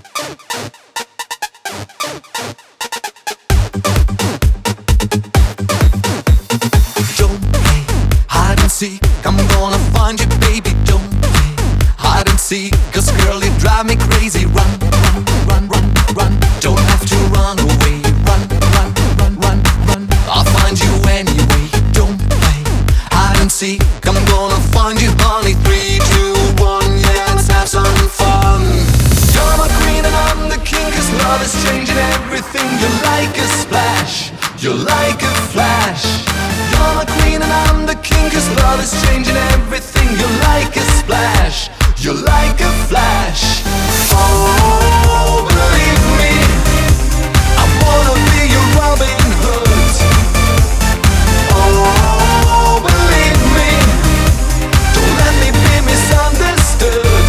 Don't play hide and seek, I'm gonna find you, baby. Don't play hide and seek, 'cause girl, you drive me crazy. Run, run, run, run, run. Don't have to run away. Run, run, run, run, run. I'll find you anyway. Don't play hide and seek, I'm gonna find you, honey. 3, 2, 1, yeah, let's have some fun. You're my queen and I'm the king, 'cause love is changing everything. You're like a splash, you're like a flash. You're my queen and I'm the king, 'cause love is changing everything. You're like a splash, you're like a flash. Oh, believe me, I wanna be your Robin Hood. Oh, believe me, don't let me be misunderstood.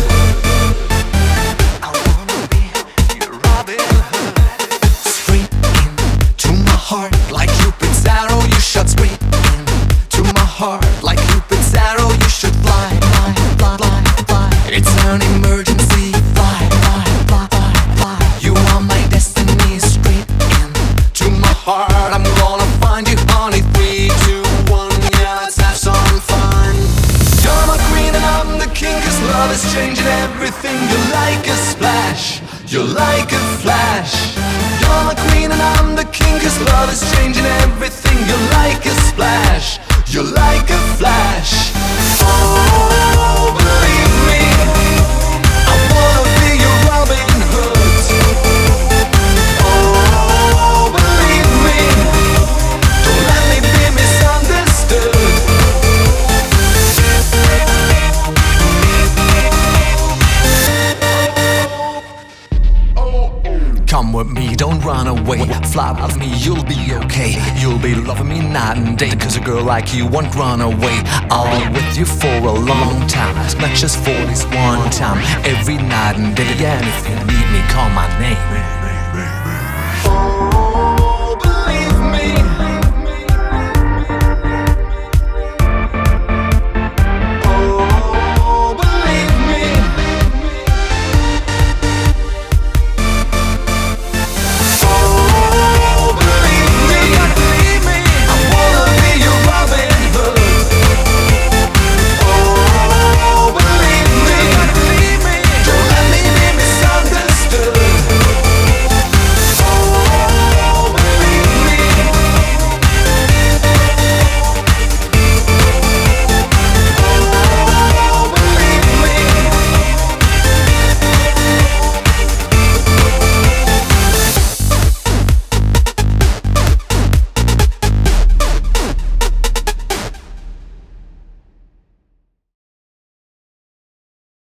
I wanna be your Robin Hood. Straight into my heart, like Cupid's arrow, you shot straight into my heart, like Cupid's arrow, you should fly, fly, fly, fly, fly. It's an emergency, fly, fly, fly, fly, fly. You are my destiny, straight into my heart. I'm gonna find you, honey. 3, 2, 1, yeah, let's have some fun. You're my queen and I'm the king, 'cause love is changing everything. You're like a splash, you're like a flash. You're my queen and I'm the king, 'cause love is changing everything. You're like a splash, you're like a flash. Oh, believe me, I wanna be your Robin Hood. Oh, believe me, don't let me be misunderstood. Come with me, don't run away. Fly with me, you'll be okay. You'll be loving me night and day, 'cause a girl like you won't run away. I'll be with you for a long time, not just for this one time. Every night and day, and if you need me, call my name.